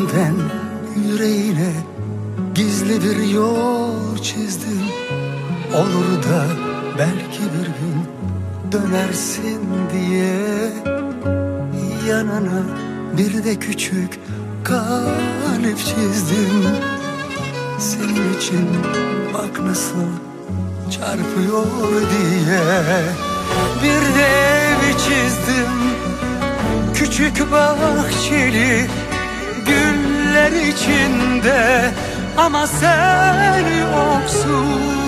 Benden yüreğine gizli bir yol çizdim. Olur da belki bir gün dönersin diye. Yanına bir de küçük kalp çizdim. Senin için bak nasıl çarpıyor diye. Bir de ev çizdim, küçük bahçeli, güller içinde, ama sen yoksun.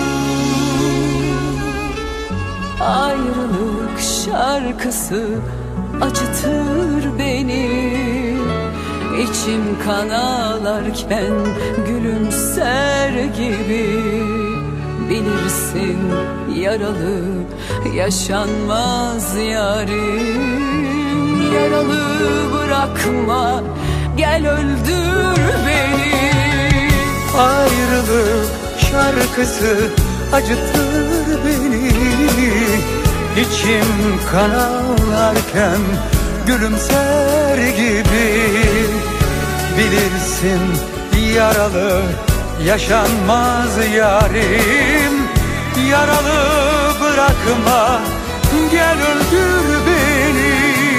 Ayrılık şarkısı acıtır beni. İçim kan ağlarken gülümser gibi. Bilirsin yaralı yaşanmaz yarim. Yaralı bırakma, gel öldür beni. Ayrılık şarkısı acıtır beni. İçim kan ağlarken gülümser gibi. Bilirsin yaralı yaşanmaz yarim. Yaralı bırakma, gel öldür beni.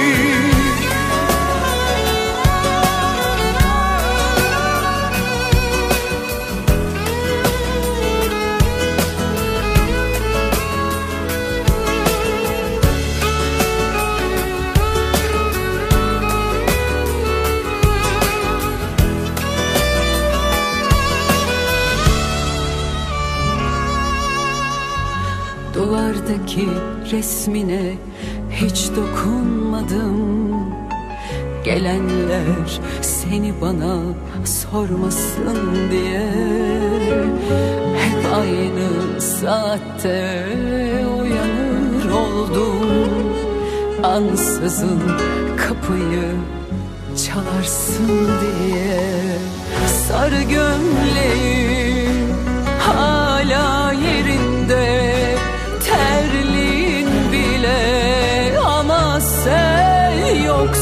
Duvardaki resmine hiç dokunmadım. Gelenler seni bana sormasın diye. Hep aynı saatte uyanır oldum. Ansızın kapıyı çalarsın diye. Sarı gömleğim hala yerinde, terliğin bile, ama sen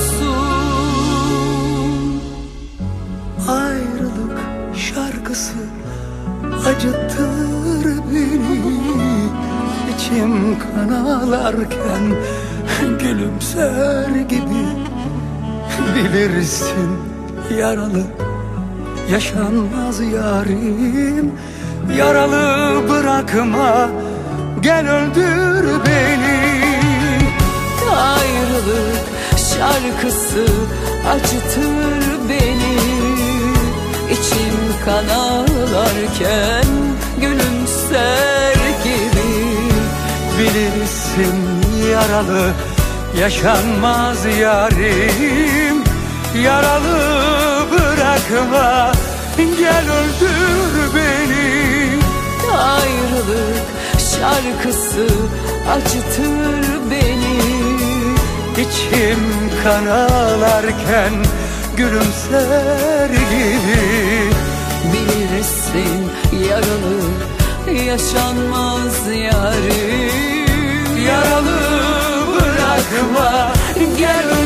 yoksun. Ayrılık şarkısı acıtır beni. İçim kan ağlarken gülümser gibi. Bilirsin yaralı yaşanmaz yarim. Yaralı bırakma, gel öldür beni. Ayrılık şarkısı acıtır beni. İçim kan ağlarken gülümser gibi. Bilirsin yaralı yaşanmaz yarim. Yaralı bırakma, gel öldür beni. Ayrılık şarkısı acıtır beni. İçim kan ağlarken gülümser gibi. Bilirsin yaralı yaşanmaz yarim. Yaralı bırakma, gel